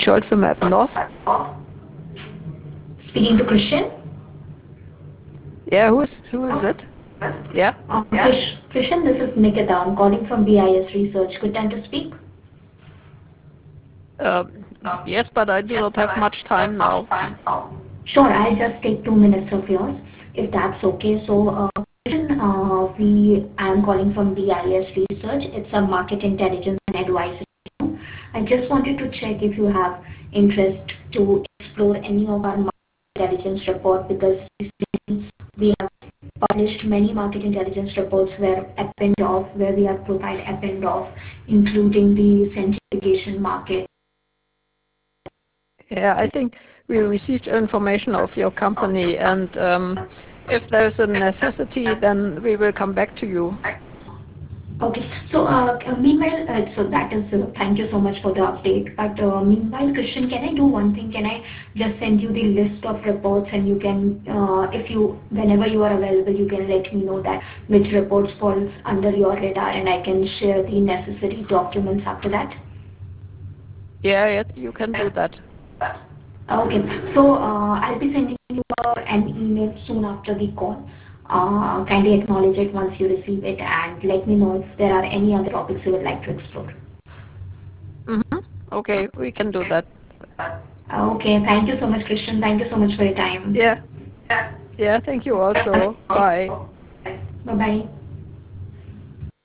Scholt from North. Speaking to Christian. Yeah, who is it? Yeah. Christian, this is Nikita. I'm calling from BIS Research. Good time to speak? Yes, but I do not have much time now. Sure, I'll just take 2 minutes of yours, if that's okay. So, Christian, I'm calling from BIS Research. It's a market intelligence and advisory. I just wanted to check if you have interest to explore any of our market intelligence report because recently we have published many market intelligence reports where we have provided append of, including the centrifugation market. Yeah, I think we received information of your company, and if there's a necessity, then we will come back to you. Okay. So, meanwhile, so that is, thank you so much for the update. But meanwhile, Christian, can I do one thing? Can I just send you the list of reports and you can, whenever you are available, you can let me know that which reports falls under your radar and I can share the necessary documents after that? Yeah, yeah, you can do that. Okay. So, I'll be sending you an email soon after the call. Kindly acknowledge it once you receive it and let me know if there are any other topics you would like to explore. Mm-hmm. Okay, we can do that. Okay, thank you so much, Christian. Thank you so much for your time. Yeah, yeah, thank you also. Bye. Bye bye.